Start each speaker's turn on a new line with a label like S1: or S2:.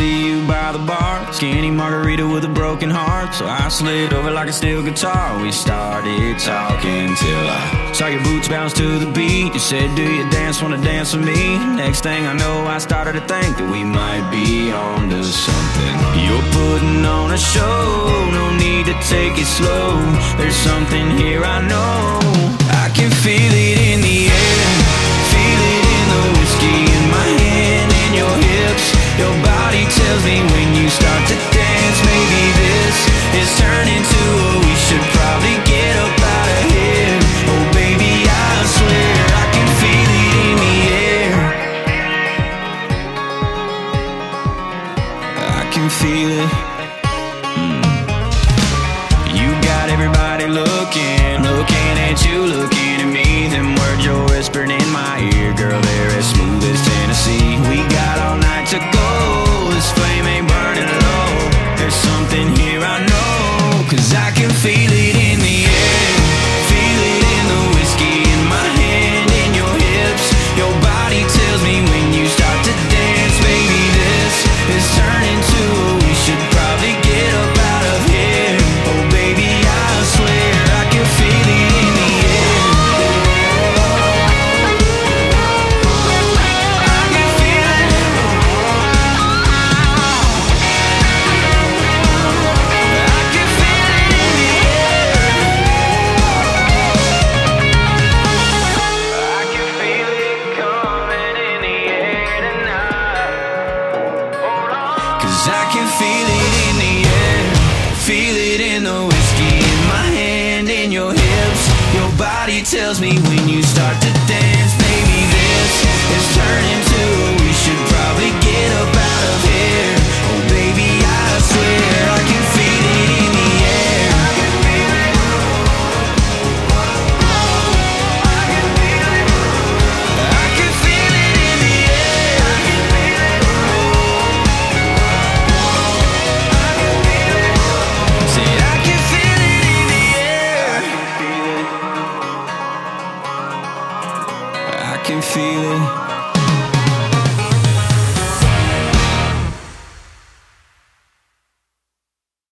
S1: see you by the bar, skinny margarita with a broken heart. So I slid over like a steel guitar. We started talking till I saw your boots bounce to the beat. You said, do you dance, wanna dance with me? Next thing I know, I started to think that we might be on to something. You're putting on a show, no need to take it slow. There's something here I know. I can feel it in the air, feel it in the whiskey in my hand and your hips. Your body tells me when you start to dance, maybe this is turning to a we should probably get up out of here. Oh baby, I swear I can feel it in the air. I can feel it. You got everybody looking at you, looking at me. Them words you're whispering in my ear, girl, they're as smooth as Tennessee. We got all night to go, this flame ain't burning low. There's something here I know, 'cause I can feel it in the air, feel it in the whiskey in my hand and your hips. Your body tells me when you start to dance, baby, this is turning to a we should probably get up out of here. Oh baby, I swear I can feel it in the air. I can feel it. I can feel it in the air. I can feel it coming in the air tonight. Hold on. 'Cause I can feel it in the air, feel it in the whiskey in my hand and your hips. Your body tells me when you start to dance, maybe this is turning to a we should probably get up out of here. Oh baby, I swear I can feel it in the air. I can feel it. I can feel it. I can feel it in the air. I can feel it. I can feel it. Said I can feel it in the air. I can feel it. I can feel it.